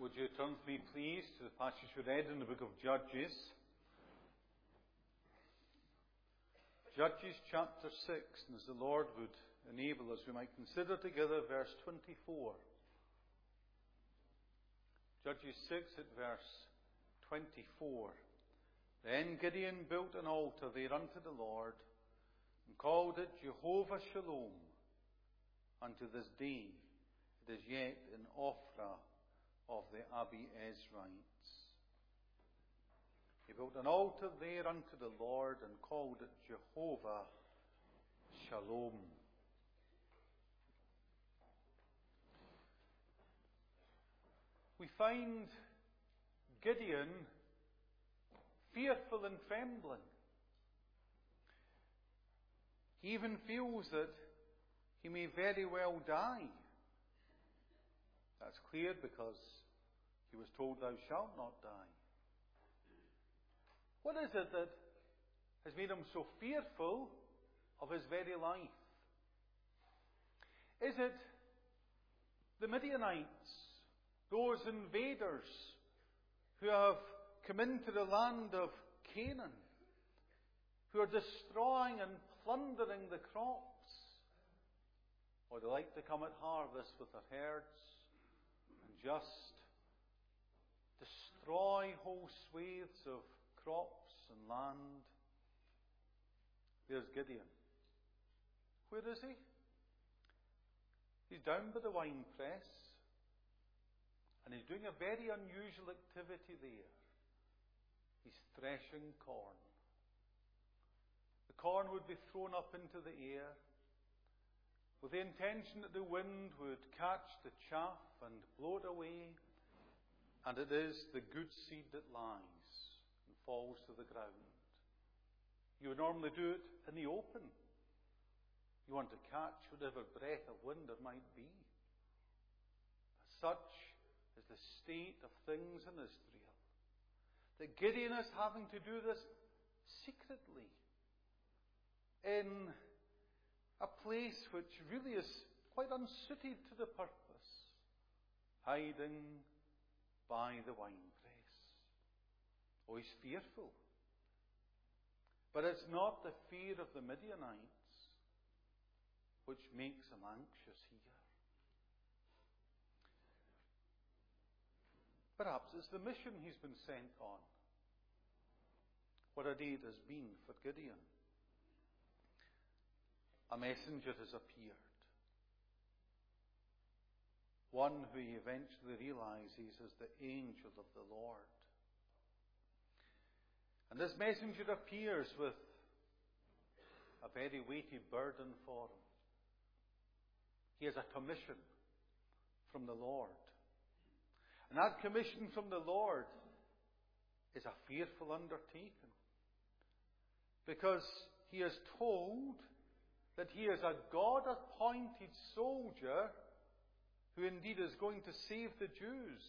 would you turn with me, please, to the passage we read in the book of Judges. Judges chapter 6, and as the Lord would enable us, we might consider together verse 24. Judges 6 at verse 24. Then Gideon built an altar there unto the Lord, and called it Jehovah Shalom. Unto this day it is yet in Ophrah of the Abiezrites. He built an altar there unto the Lord and called it Jehovah Shalom. We find Gideon fearful and trembling. He even feels that he may very well die. That's clear because he was told, "Thou shalt not die." What is it that has made him so fearful of his very life? Is it the Midianites, those invaders who have come into the land of Canaan, who are destroying and plundering the crops? Or they like to come at harvest with their herds and just destroy whole swathes of crops and land. There's Gideon. Where is he? He's down by the wine press, and he's doing a very unusual activity there. He's threshing corn. The corn would be thrown up into the air with the intention that the wind would catch the chaff and blow it away, and it is the good seed that lies and falls to the ground. You would normally do it in the open. You want to catch whatever breath of wind there might be. Such is the state of things in Israel, that Gideon is having to do this secretly in a place which really is quite unsuited to the purpose, hiding by the winepress. Oh, he's fearful. But it's not the fear of the Midianites which makes him anxious here. Perhaps it's the mission he's been sent on. What a day it has been for Gideon. A messenger has appeared. One who he eventually realizes is the angel of the Lord. And this messenger appears with a very weighty burden for him. He has a commission from the Lord. And that commission from the Lord is a fearful undertaking, because he is told that he is a God-appointed soldier who indeed is going to save the Jews.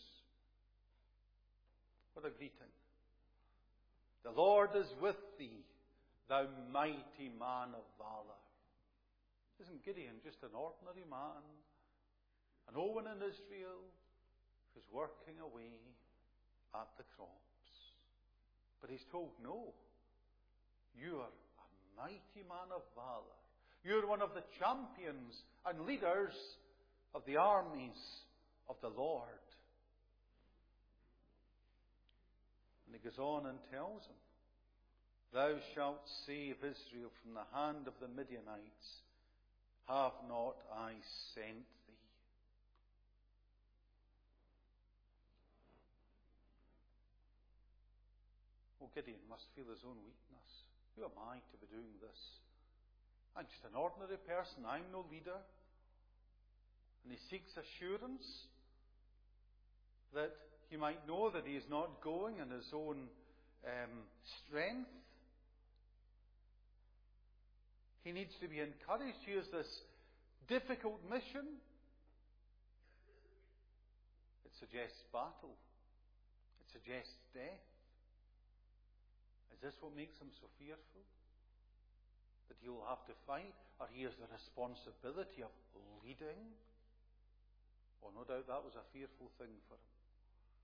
What a greeting. The Lord is with thee, thou mighty man of valor. Isn't Gideon just an ordinary man, an Owen in Israel, who's working away at the crops? But he's told, no, you are a mighty man of valor. You're one of the champions and leaders of the armies of the Lord. And he goes on and tells him, thou shalt save Israel from the hand of the Midianites. Have not I sent thee? Oh, Gideon must feel his own weakness. Who am I to be doing this? I'm just an ordinary person. I'm no leader. And he seeks assurance that he might know that he is not going in his own strength. He needs to be encouraged. He has this difficult mission. It suggests battle. It suggests death. Is this what makes him so fearful? That he will have to fight? Or he has the responsibility of leading? Oh, no doubt that was a fearful thing for him.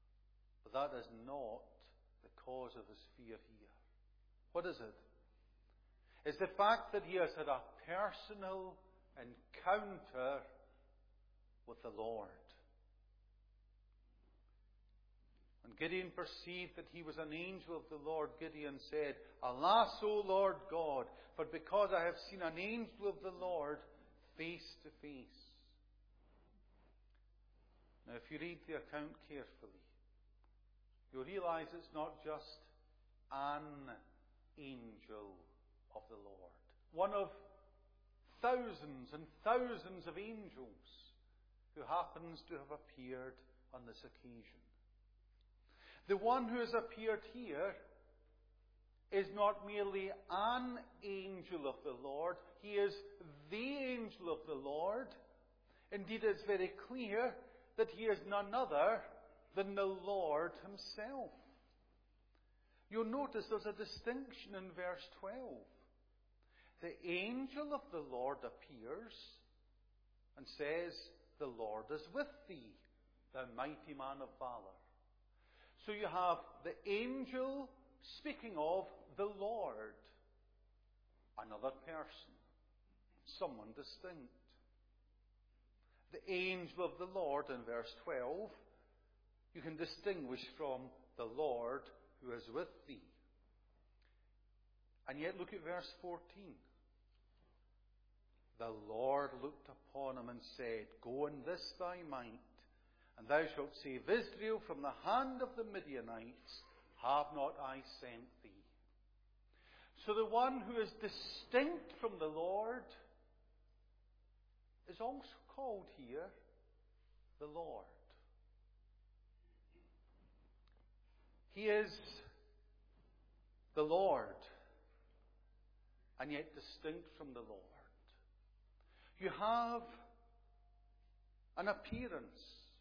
But that is not the cause of his fear here. What is it? It's the fact that he has had a personal encounter with the Lord. When Gideon perceived that he was an angel of the Lord, Gideon said, Alas, O Lord God, for because I have seen an angel of the Lord face to face. Now, if you read the account carefully, you'll realize it's not just an angel of the Lord. One of thousands and thousands of angels who happens to have appeared on this occasion. The one who has appeared here is not merely an angel of the Lord. He is the angel of the Lord. Indeed, it's very clear that he is none other than the Lord himself. You'll notice there's a distinction in verse 12. The angel of the Lord appears and says, The Lord is with thee, thou mighty man of valor. So you have the angel speaking of the Lord, another person, someone distinct. The angel of the Lord in verse 12, you can distinguish from the Lord who is with thee. And yet look at verse 14. The Lord looked upon him and said, Go in this thy might, and thou shalt save Israel from the hand of the Midianites. Have not I sent thee? So the one who is distinct from the Lord is also called here the Lord. He is the Lord, and yet distinct from the Lord. You have an appearance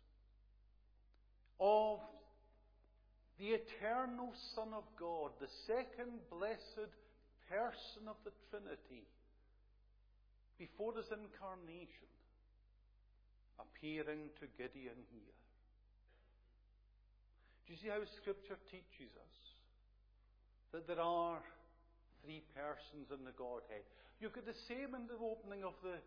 of the eternal Son of God, the second blessed person of the Trinity, before his incarnation, appearing to Gideon here. Do you see how Scripture teaches us that there are three persons in the Godhead? You've got the same in the opening of the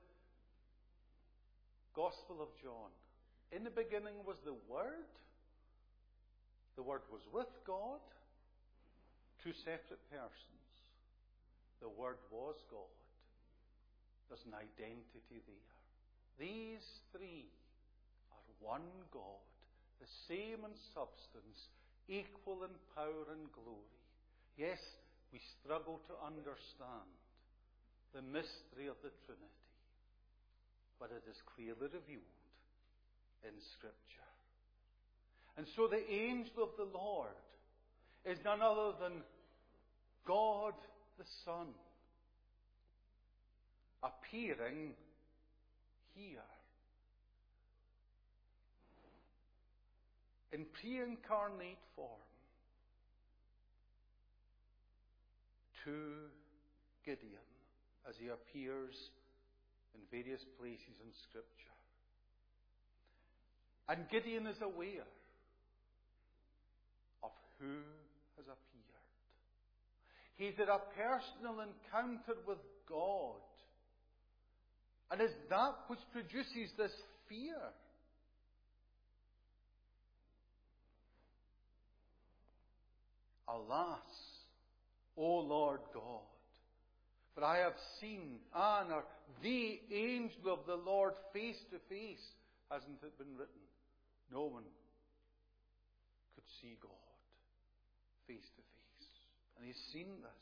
Gospel of John. In the beginning was the Word. The Word was with God. Two separate persons. The Word was God. There's an identity there. These three are one God, the same in substance, equal in power and glory. Yes, we struggle to understand the mystery of the Trinity, but it is clearly revealed in Scripture. And so the angel of the Lord is none other than God the Son, appearing here in pre-incarnate form to Gideon as he appears in various places in Scripture. And Gideon is aware of who has appeared. He's had a personal encounter with God. And it's that which produces this fear. Alas, O Lord God, for I have seen, or the angel of the Lord face to face. Hasn't it been written? No one could see God face to face. And he's seen this.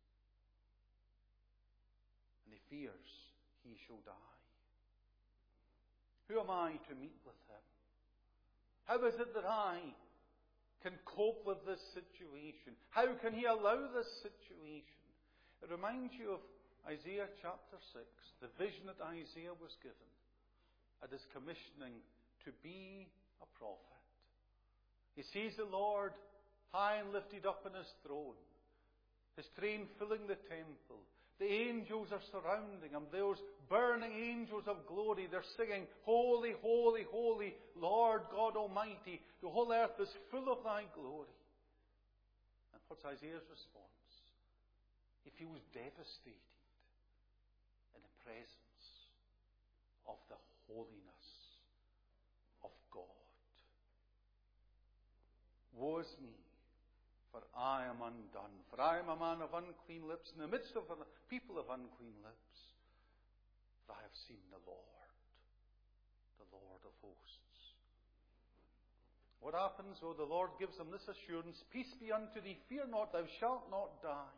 And he fears he shall die. Who am I to meet with him? How is it that I can cope with this situation? How can he allow this situation? It reminds you of Isaiah chapter 6, the vision that Isaiah was given at his commissioning to be a prophet. He sees the Lord high and lifted up on his throne, his train filling the temple. The angels are surrounding him. There's burning angels of glory. They're singing, Holy, holy, holy, Lord God Almighty. The whole earth is full of thy glory. And what's Isaiah's response? He feels devastated in the presence of the holiness of God. Woe is me, for I am undone, for I am a man of unclean lips, in the midst of a people of unclean lips. For I have seen the Lord of hosts. What happens? Oh, the Lord gives them this assurance, peace be unto thee, fear not, thou shalt not die.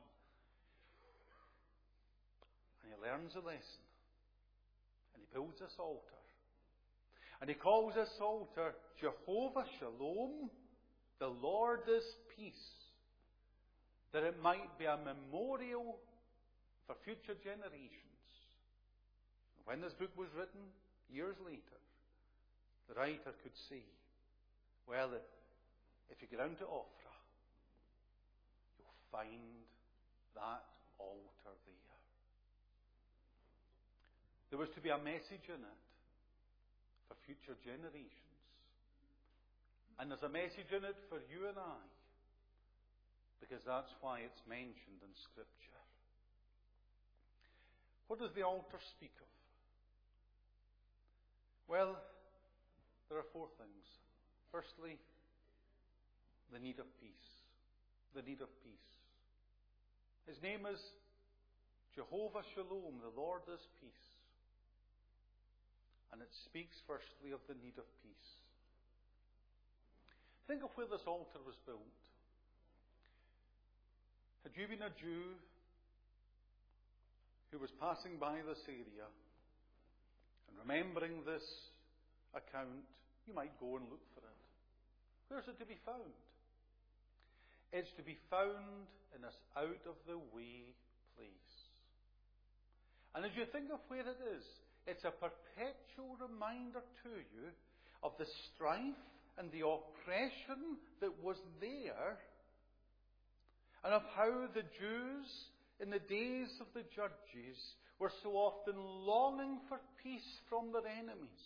And he learns a lesson. And he builds this altar. And he calls this altar Jehovah Shalom, the Lord is peace. That it might be a memorial for future generations. When this book was written, years later, the writer could say, well, if you get down to Ophrah, you'll find that altar there. There was to be a message in it for future generations. And there's a message in it for you and I, because that's why it's mentioned in Scripture. What does the altar speak of? Well, there are four things. Firstly, the need of peace. The need of peace. His name is Jehovah Shalom, the Lord is peace. And it speaks firstly of the need of peace. Think of where this altar was built. Had you been a Jew who was passing by this area and remembering this account, you might go and look for it. Where's it to be found? It's to be found in this out-of-the-way place. And as you think of where it is, it's a perpetual reminder to you of the strife and the oppression that was there, and of how the Jews in the days of the judges were so often longing for peace from their enemies.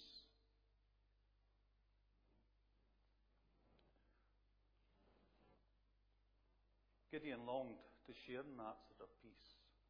Gideon longed to share in that sort of peace.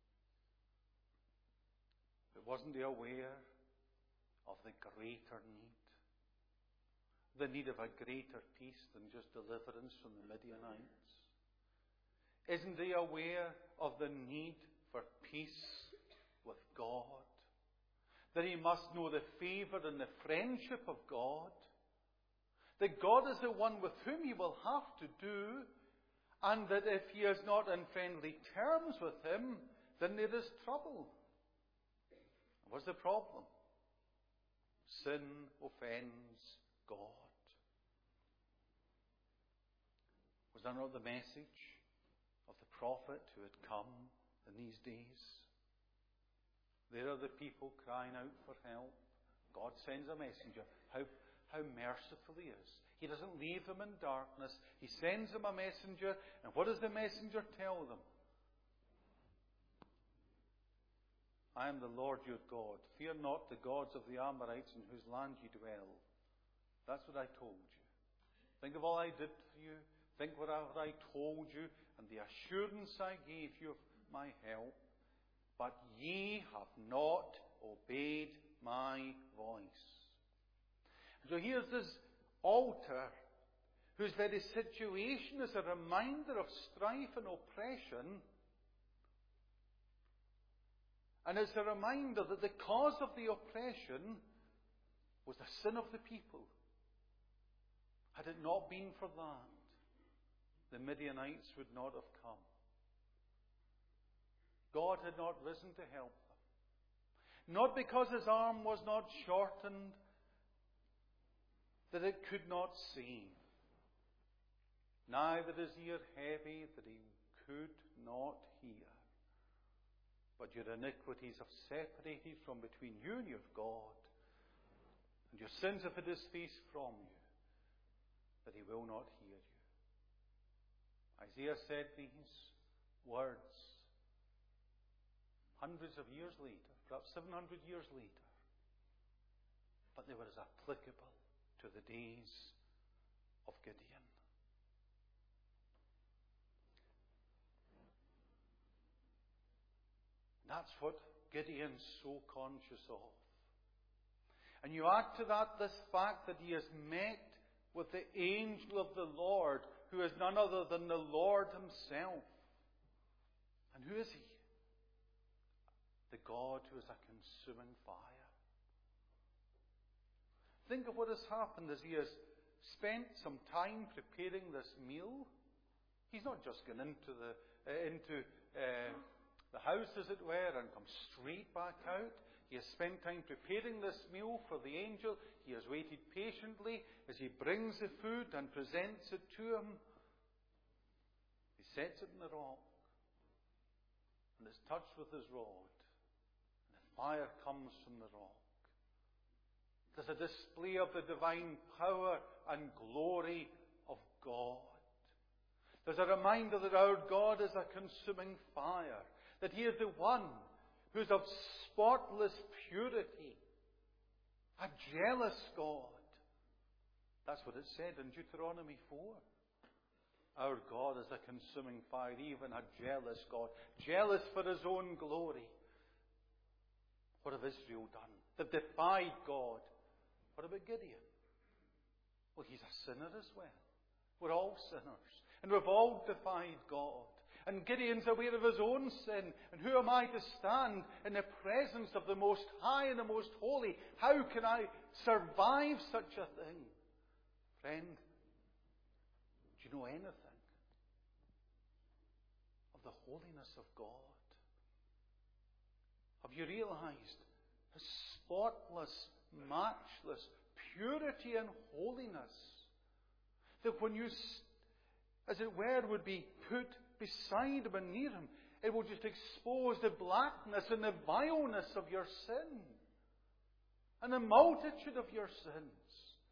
But wasn't he aware of the greater need? The need of a greater peace than just deliverance from the Midianites? Isn't he aware of the need for peace with God? That he must know the favour and the friendship of God? That God is the one with whom he will have to do, and that if he is not in friendly terms with him, then there is trouble. What's the problem? Sin offends God. Was that not the message of the prophet who had come in these days? There are the people crying out for help. God sends a messenger. How merciful he is. He doesn't leave them in darkness. He sends them a messenger. And what does the messenger tell them? I am the Lord your God. Fear not the gods of the Amorites in whose land you dwell. That's what I told you. Think of all I did for you. Think what I told you, and the assurance I gave you of my help. But ye have not obeyed my voice. So here's this altar, whose very situation is a reminder of strife and oppression. And it's a reminder that the cause of the oppression was the sin of the people. Had it not been for that, the Midianites would not have come. God had not risen to help them. Not because his arm was not shortened, that it could not save. Neither is ear heavy, that he could not hear. But your iniquities have separated from between you and your God, and your sins have hid his face from you, that he will not hear you. Isaiah said these words hundreds of years later. perhaps 700 years later. But they were as applicable to the days of Gideon. That's what Gideon's so conscious of. And you add to that this fact that he has met with the angel of the Lord, who is none other than the Lord himself. And who is he? The God who is a consuming fire. Think of what has happened as he has spent some time preparing this meal. He's not just gone into the house, as it were, and come straight back out. He has spent time preparing this meal for the angel. He has waited patiently as he brings the food and presents it to him. He sets it in the rock, and it's touched with his rod, and the fire comes from the rock. There's a display of the divine power and glory of God. There's a reminder that our God is a consuming fire, that he is the one who's of spotless purity, a jealous God. That's what it said in Deuteronomy 4. Our God is a consuming fire, even a jealous God, jealous for his own glory. What have Israel done? They've defied God. What about Gideon? Well, he's a sinner as well. We're all sinners, and we've all defied God. And Gideon's aware of his own sin. And who am I to stand in the presence of the Most High and the Most Holy? How can I survive such a thing? Friend, do you know anything of the holiness of God? Have you realized his spotless, matchless purity and holiness? That when you, as it were, would be put beside him and near him, it will just expose the blackness and the vileness of your sin and the multitude of your sins.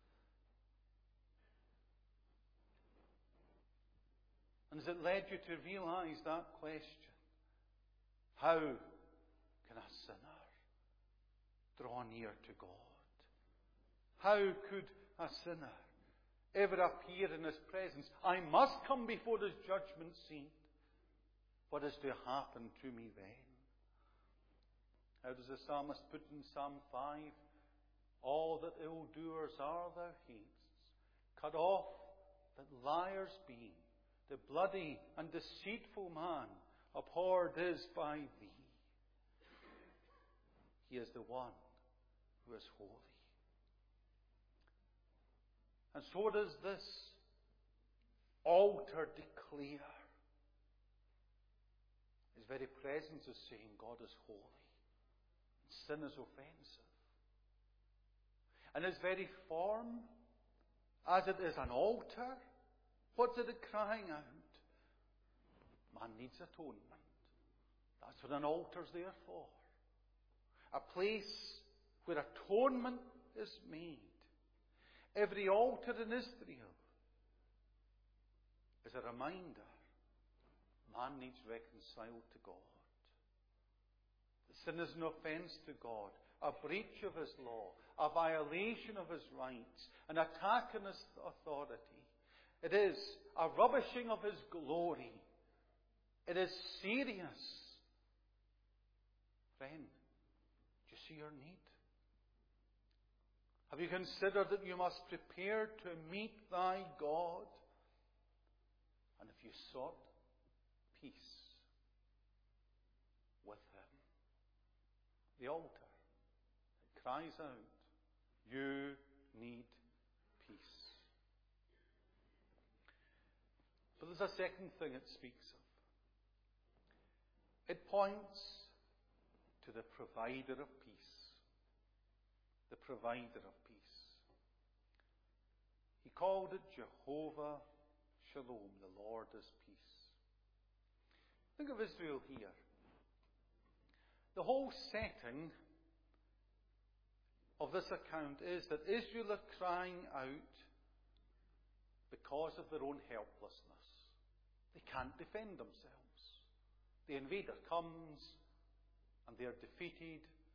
And has it led you to realize that question? How can a sinner draw near to God? How could a sinner ever appear in his presence? I must come before his judgment seat. What is to happen to me then? How does the psalmist put in Psalm 5? All that ill-doers are thou hatest. Cut off that liars be. The bloody and deceitful man abhorred is by thee. He is the one who is holy. And so does this altar declare. His very presence is saying God is holy. Sin is offensive. And his very form, as it is an altar, what's it crying out? Man needs atonement. That's what an altar's there for. A place where atonement is made. Every altar in Israel is a reminder man needs reconciled to God. The sin is an offense to God, a breach of his law, a violation of his rights, an attack on his authority. It is a rubbishing of his glory. It is serious. Friend, do you see your need? Have you considered that you must prepare to meet thy God? And if you sought peace with him, the altar, it cries out, you need peace. But there's a second thing it speaks of. It points to the provider of peace. The provider of peace. He called it Jehovah Shalom, the Lord is peace. Think of Israel here. The whole setting of this account is that Israel are crying out because of their own helplessness. They can't defend themselves. The invader comes and they are defeated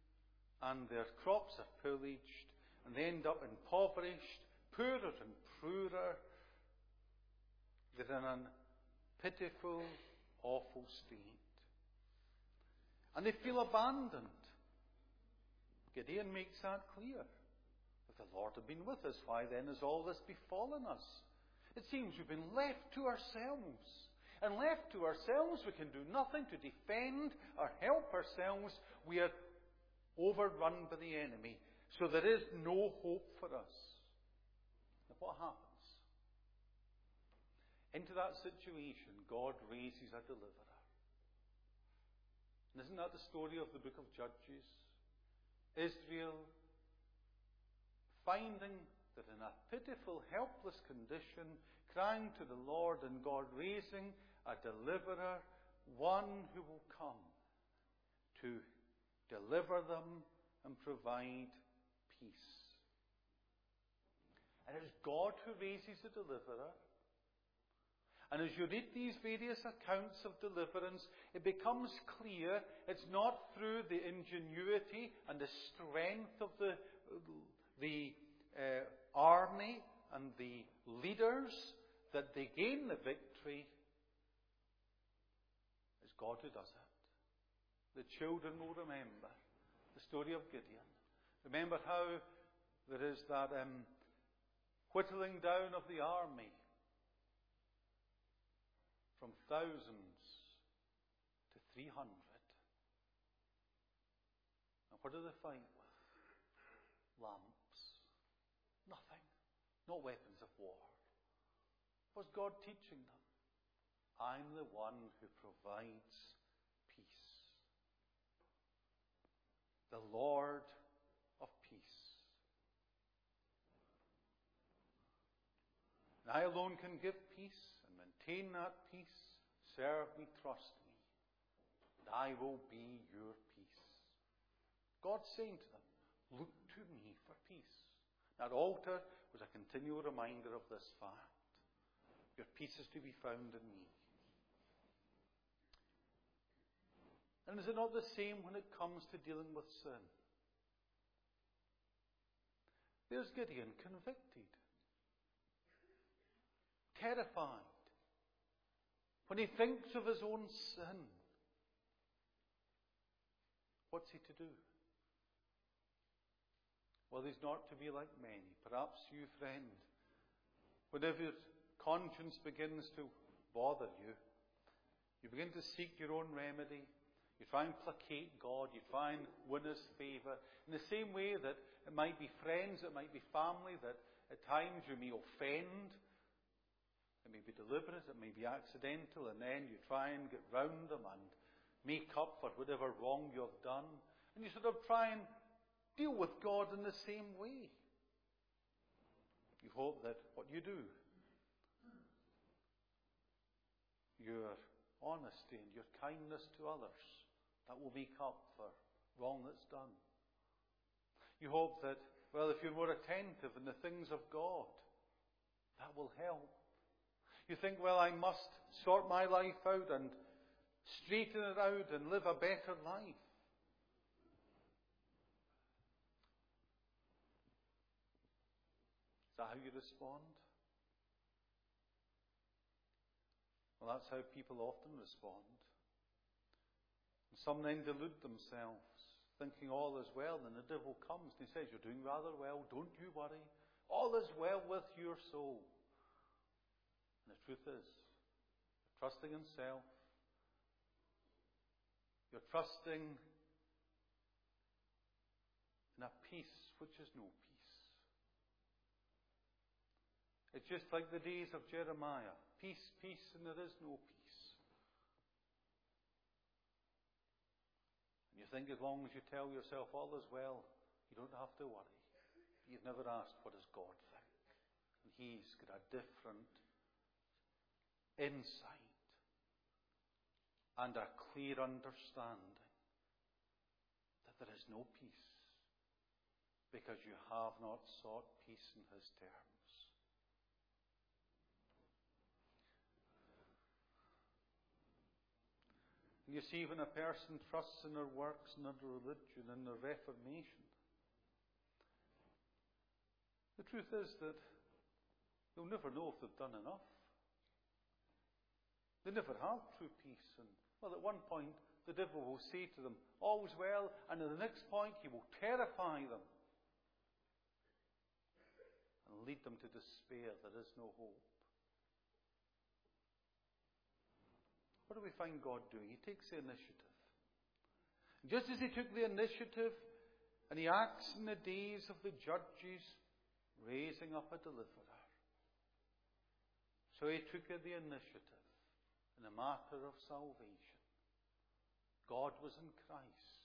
and their crops are pillaged, and they end up impoverished, poorer and poorer. They're in a pitiful, awful state. And they feel abandoned. Gideon makes that clear. If the Lord had been with us, why then has all this befallen us? It seems we've been left to ourselves. And left to ourselves, we can do nothing to defend or help ourselves. We are overrun by the enemy. So there is no hope for us. Now what happens? Into that situation, God raises a deliverer. And isn't that the story of the book of Judges? Israel finding that in a pitiful, helpless condition, crying to the Lord, and God raising a deliverer, one who will come to deliver them and provide peace. And it is God who raises a deliverer. And as you read these various accounts of deliverance, it becomes clear it's not through the ingenuity and the strength of the army and the leaders that they gain the victory. It's God who does it. The children will remember the story of Gideon. Remember how there is that whittling down of the army from thousands to 300. And what do they fight with? Lamps. Nothing. No weapons of war. What's God teaching them? I'm the one who provides peace. The Lord of peace. And I alone can give peace. Maintain that peace, serve me, trust me, and I will be your peace. God saying to them, look to me for peace. That altar was a continual reminder of this fact. Your peace is to be found in me. And is it not the same when it comes to dealing with sin? There's Gideon, convicted, terrified. When he thinks of his own sin, what's he to do? Well, he's not to be like many. Perhaps you, friend, whenever your conscience begins to bother you, you begin to seek your own remedy. You try and placate God. You try and win His favour. In the same way that it might be friends, it might be family, that at times you may offend. It may be deliberate, it may be accidental, and then you try and get round them and make up for whatever wrong you have done. And you sort of try and deal with God in the same way. You hope that what you do, your honesty and your kindness to others, that will make up for wrong that's done. You hope that, well, if you're more attentive in the things of God, that will help. You think, well, I must sort my life out and straighten it out and live a better life. Is that how you respond? Well, that's how people often respond. And some then delude themselves, thinking all is well, and the devil comes and he says, you're doing rather well, don't you worry. All is well with your soul. And the truth is, you're trusting in self. You're trusting in a peace which is no peace. It's just like the days of Jeremiah. Peace, peace, and there is no peace. And you think as long as you tell yourself all is well, you don't have to worry. You've never asked, what does God think? And He's got a different insight and a clear understanding that there is no peace because you have not sought peace in His terms. And you see, when a person trusts in their works and in their religion and their reformation, the truth is that they'll never know if they've done enough. They never have true peace. And, well, at one point, the devil will say to them, all's well, and at the next point, he will terrify them and lead them to despair. There is no hope. What do we find God doing? He takes the initiative. Just as he took the initiative, and he acts in the days of the judges, raising up a deliverer, so he took the initiative in the matter of salvation. God was in Christ,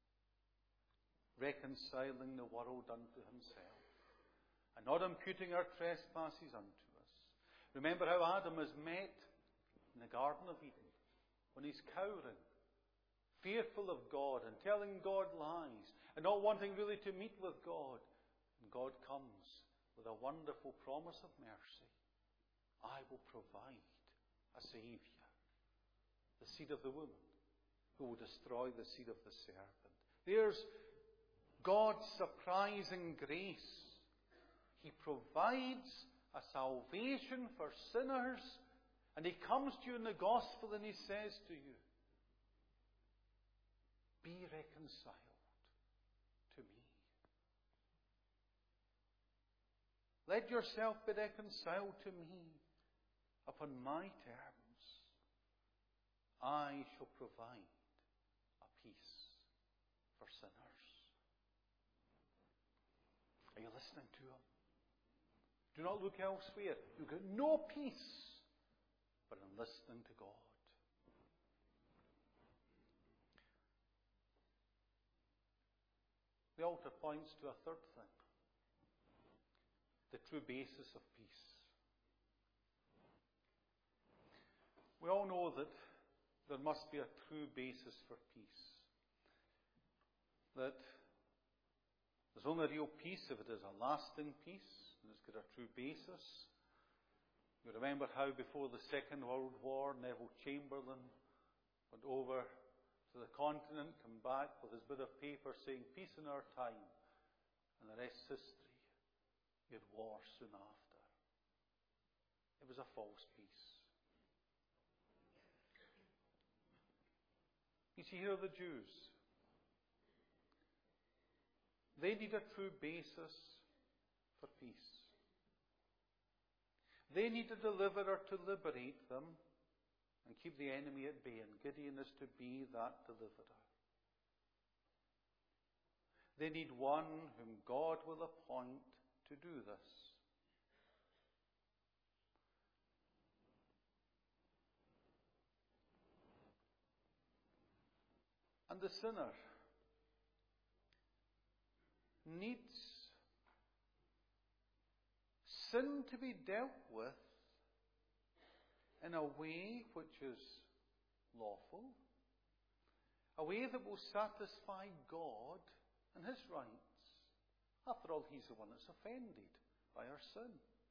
reconciling the world unto himself, and not imputing our trespasses unto us. Remember how Adam was met in the Garden of Eden, when he's cowering, fearful of God, and telling God lies, and not wanting really to meet with God. And God comes with a wonderful promise of mercy. I will provide a Saviour, the seed of the woman, who will destroy the seed of the serpent. There's God's surprising grace. He provides a salvation for sinners, and he comes to you in the gospel and he says to you, be reconciled to me. Let yourself be reconciled to me upon my terms. I shall provide a peace for sinners. Are you listening to him? Do not look elsewhere. You'll get no peace but in listening to God. The altar points to a third thing: the true basis of peace. We all know that there must be a true basis for peace. That there's only real peace if it is a lasting peace, and it's got a true basis. You remember how before the Second World War, Neville Chamberlain went over to the continent, come back with his bit of paper saying, peace in our time, and the rest's history. He had war soon after. It was a false peace. You see, here are the Jews. They need a true basis for peace. They need a deliverer to liberate them and keep the enemy at bay, and Gideon is to be that deliverer. They need one whom God will appoint to do this. And the sinner needs sin to be dealt with in a way which is lawful, a way that will satisfy God and his rights. After all, he's the one that's offended by our sin.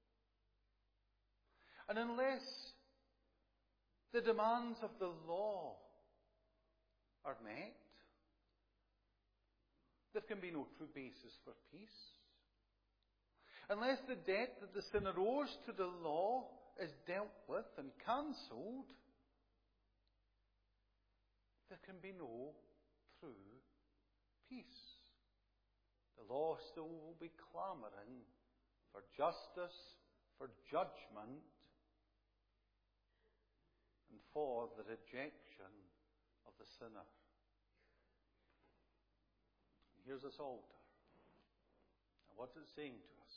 And unless the demands of the law are met, there can be no true basis for peace. Unless the debt that the sinner owes to the law is dealt with and cancelled, there can be no true peace. The law still will be clamouring for justice, for judgment, and for the rejection of the sinner. Here's this altar. And what's it saying to us?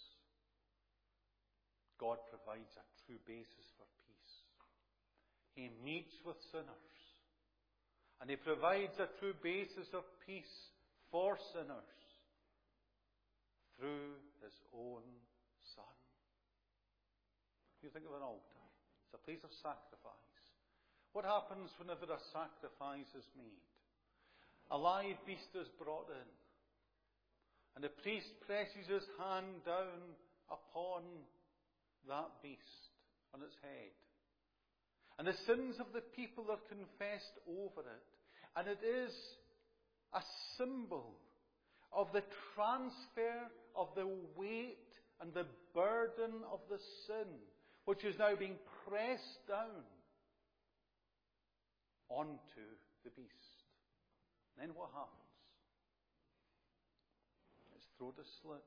God provides a true basis for peace. He meets with sinners. And he provides a true basis of peace for sinners through his own Son. You think of an altar. It's a place of sacrifice. What happens whenever a sacrifice is made? A live beast is brought in. And the priest presses his hand down upon that beast on its head. And the sins of the people are confessed over it. And it is a symbol of the transfer of the weight and the burden of the sin, which is now being pressed down onto the beast. And then what happens? Its throat is slit.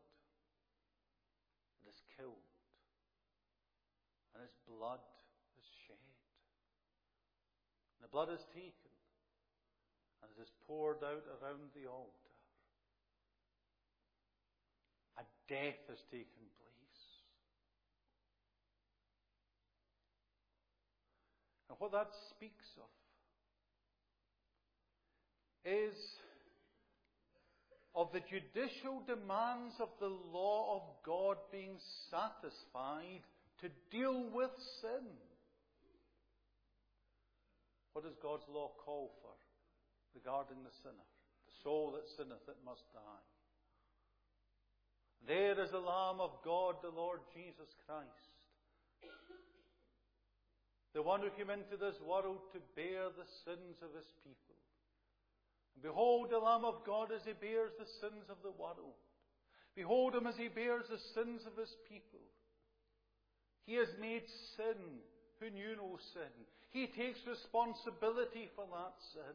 It is killed. And its blood is shed. And the blood is taken. And it is poured out around the altar. A death has taken place. And what that speaks of is of the judicial demands of the law of God being satisfied to deal with sin. What does God's law call for regarding the sinner? The soul that sinneth, it must die. There is the Lamb of God, the Lord Jesus Christ, the one who came into this world to bear the sins of his people. And behold the Lamb of God as he bears the sins of the world. Behold him as he bears the sins of his people. He has made sin who knew no sin. He takes responsibility for that sin.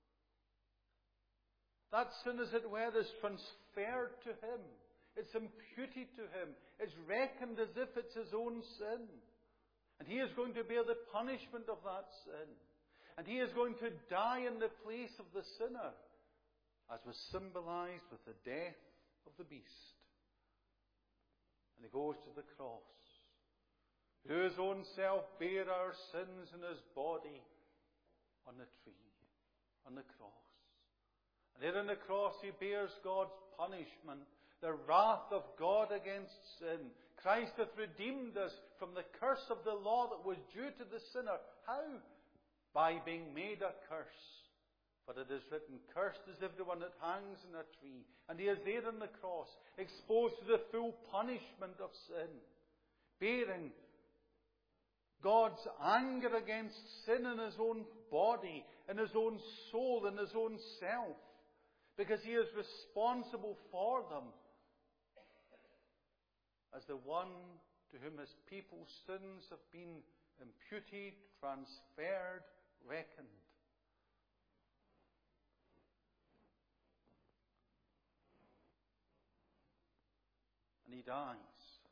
That sin, as it were, is transferred to him. It's imputed to him. It's reckoned as if it's his own sin. And he is going to bear the punishment of that sin. And he is going to die in the place of the sinner, as was symbolized with the death of the beast. And he goes to the cross, who his own self bare our sins in his body on the tree, on the cross. And there on the cross he bears God's punishment, the wrath of God against sin. Christ hath redeemed us from the curse of the law that was due to the sinner. How? By being made a curse. For it is written, cursed is everyone that hangs in a tree. And he is there on the cross, exposed to the full punishment of sin, bearing God's anger against sin in his own body, in his own soul, in his own self, because he is responsible for them, as the one to whom his people's sins have been imputed, transferred, reckoned. And he dies.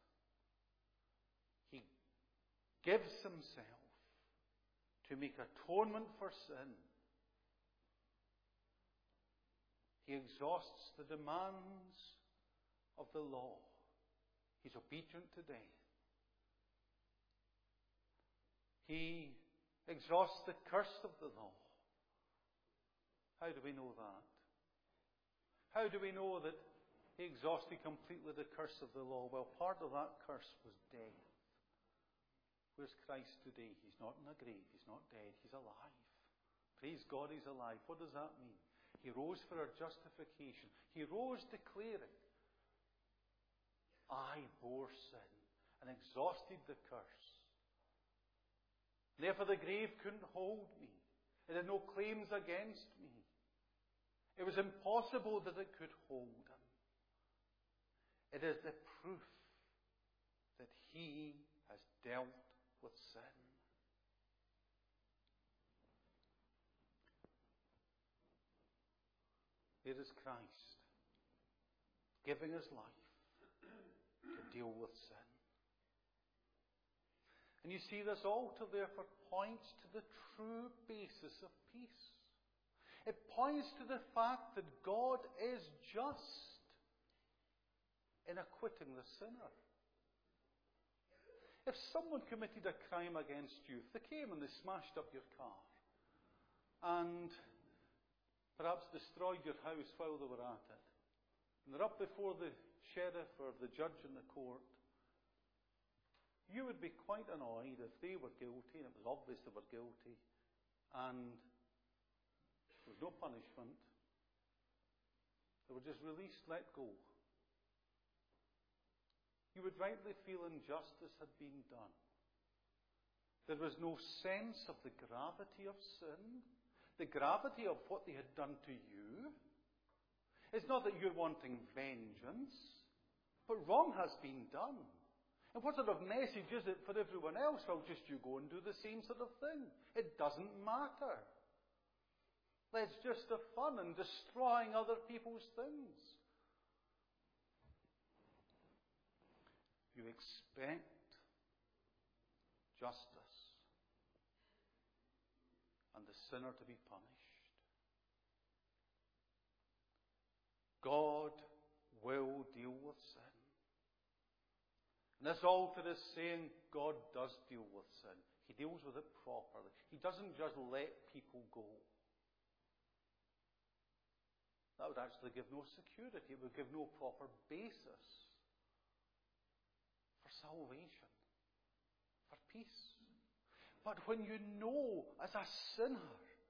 He gives himself to make atonement for sin. He exhausts the demands of the law. He's obedient to death. He exhausts the curse of the law. How do we know that? How do we know that he exhausted completely the curse of the law? Well, part of that curse was death. Where's Christ today? He's not in a grave. He's not dead. He's alive. Praise God, he's alive. What does that mean? He rose for our justification. He rose declaring, I bore sin and exhausted the curse. Therefore the grave couldn't hold me. It had no claims against me. It was impossible that it could hold him. It is the proof that he has dealt with sin. There is Christ giving his life to deal with sin. And you see, this altar therefore points to the true basis of peace. It points to the fact that God is just in acquitting the sinner. If someone committed a crime against you, if they came and they smashed up your car and perhaps destroyed your house while they were at it, and they're up before the sheriff or the judge in the court, you would be quite annoyed if they were guilty, and it was obvious they were guilty, and there was no punishment. They were just released, let go. You would rightly feel injustice had been done. There was no sense of the gravity of sin, the gravity of what they had done to you. It's not that you're wanting vengeance, but wrong has been done. And what sort of message is it for everyone else? Well, just you go and do the same sort of thing. It doesn't matter. Let's just have fun in destroying other people's things. You expect justice and the sinner to be punished. God will deal with sin. And this altar is saying God does deal with sin. He deals with it properly. He doesn't just let people go. That would actually give no security. It would give no proper basis for salvation, for peace. But when you know as a sinner,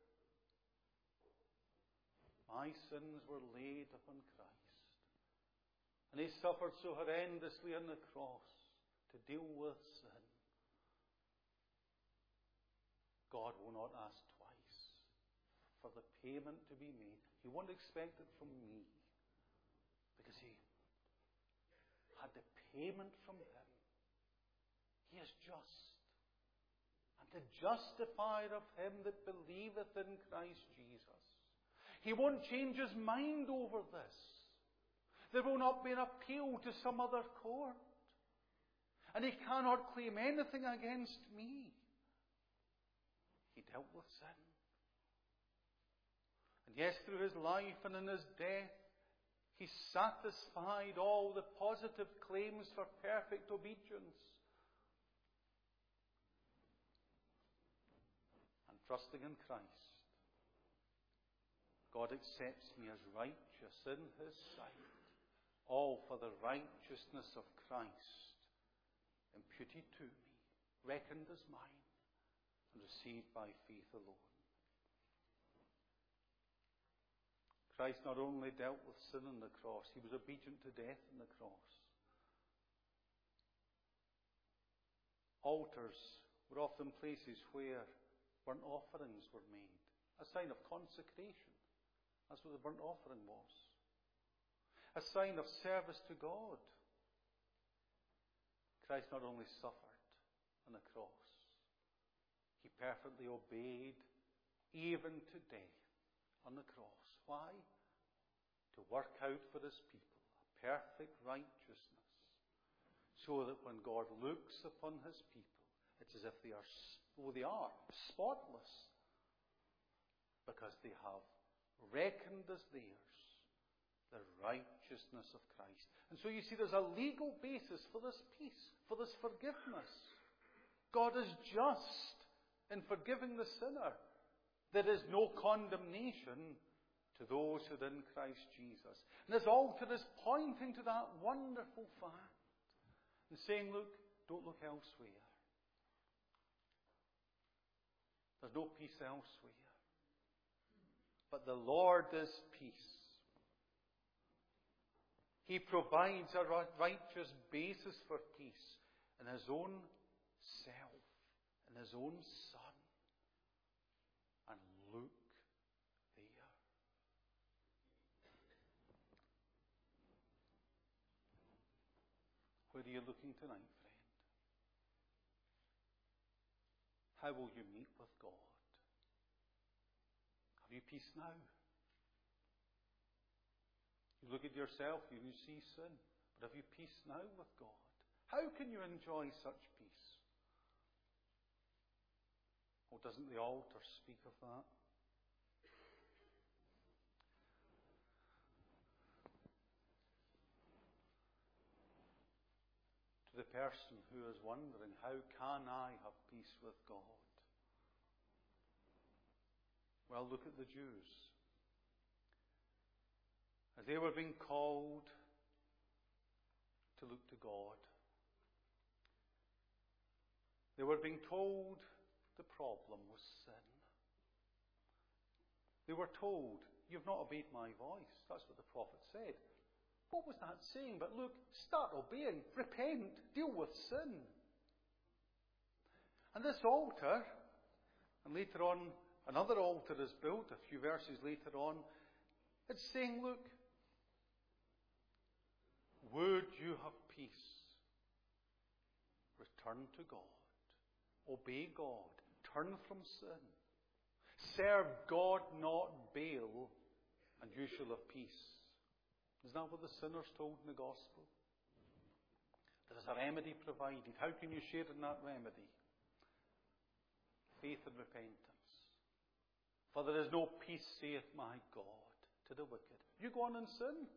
my sins were laid upon Christ, and He suffered so horrendously on the cross to deal with sin, God will not ask twice for the payment to be made. He won't expect it from me, because He had the payment from Him. He is just, and the justifier of him that believeth in Christ Jesus. He won't change His mind over this. There will not be an appeal to some other court. And He cannot claim anything against me. He dealt with sin. And yes, through His life and in His death, He satisfied all the positive claims for perfect obedience. And trusting in Christ, God accepts me as righteous in His sight, all for the righteousness of Christ, imputed to me, reckoned as mine, and received by faith alone. Christ not only dealt with sin on the cross, He was obedient to death on the cross. Altars were often places where burnt offerings were made, a sign of consecration. That's what the burnt offering was. A sign of service to God. Christ not only suffered on the cross, He perfectly obeyed even to death on the cross. Why? To work out for His people a perfect righteousness, so that when God looks upon His people, it's as if they are spotless, because they have reckoned as theirs the righteousness of Christ. And so you see, there's a legal basis for this peace, for this forgiveness. God is just in forgiving the sinner. There is no condemnation to those who are in Christ Jesus. And this altar is pointing to that wonderful fact and saying, look, don't look elsewhere. There's no peace elsewhere. But the Lord is peace. He provides a righteous basis for peace in His own self, in His own Son. And look there. Where are you looking tonight, friend? How will you meet with God? Have you peace now? You look at yourself, you see sin. But have you peace now with God? How can you enjoy such peace? Oh, doesn't the altar speak of that? To the person who is wondering, how can I have peace with God? Well, look at the Jews. As they were being called to look to God, they were being told the problem was sin. They were told, you've not obeyed my voice. That's what the prophet said. What was that saying? But look, start obeying, repent, deal with sin. And this altar, and later on another altar is built, a few verses later on, it's saying, look, would you have peace? Return to God. Obey God. Turn from sin. Serve God, not Baal, and you shall have peace. Isn't that what the sinner's told in the gospel? There is a remedy provided. How can you share in that remedy? Faith and repentance. For there is no peace, saith my God, to the wicked. You go on and sin.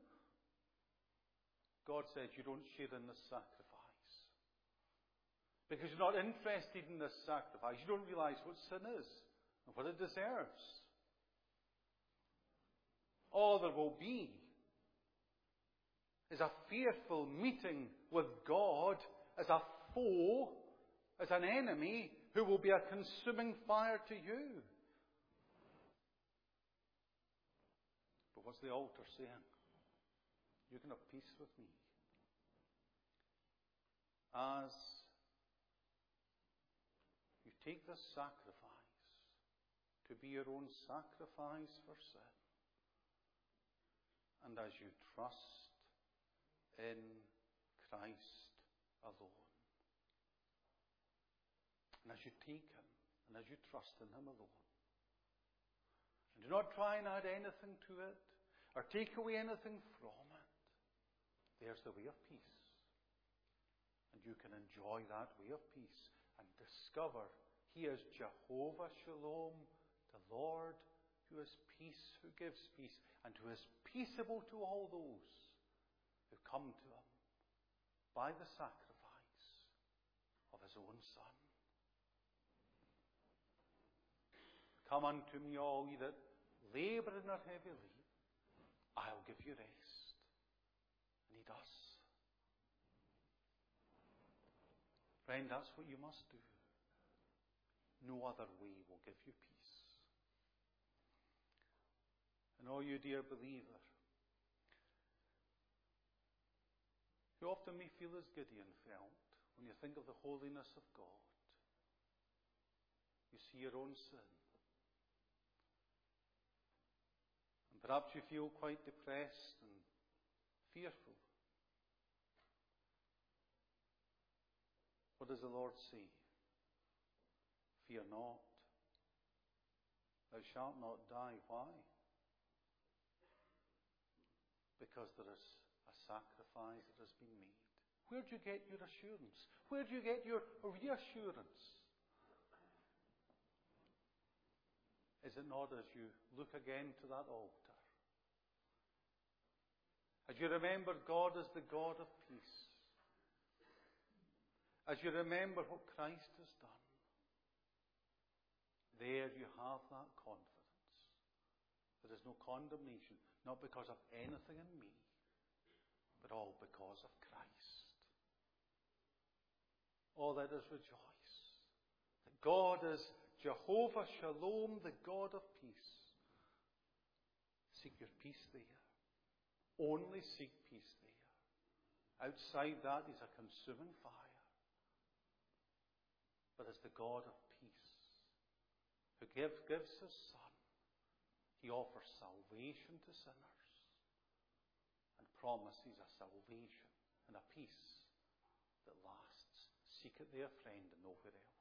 God says you don't share in this sacrifice. Because you're not interested in this sacrifice. You don't realize what sin is and what it deserves. All there will be is a fearful meeting with God as a foe, as an enemy, who will be a consuming fire to you. But what's the altar saying? You can have peace with me. As you take this sacrifice to be your own sacrifice for sin, and as you trust in Christ alone, and as you take Him, and as you trust in Him alone, and do not try and add anything to it, or take away anything from it, there's the way of peace. And you can enjoy that way of peace and discover He is Jehovah Shalom, the Lord who is peace, who gives peace, and who is peaceable to all those who come to Him by the sacrifice of His own Son. Come unto me, all ye that labour and are heavy laden, I'll give you rest. And He does. Friend, that's what you must do. No other way will give you peace. And all you dear believer, who often may feel as Gideon felt when you think of the holiness of God. You see your own sin. And perhaps you feel quite depressed and fearful. What does the Lord say? Fear not. Thou shalt not die. Why? Because there is a sacrifice that has been made. Where do you get your assurance? Where do you get your reassurance? Is it not as you look again to that altar? As you remember God as the God of peace. As you remember what Christ has done. There you have that confidence. There is no condemnation, not because of anything in me, but all because of Christ. Oh, let us rejoice that God is Jehovah Shalom, the God of peace. Seek your peace there. Only seek peace there. Outside that is a consuming fire. But as the God of peace, who gives His Son, He offers salvation to sinners and promises a salvation and a peace that lasts. Seek it there, friend, and nowhere else.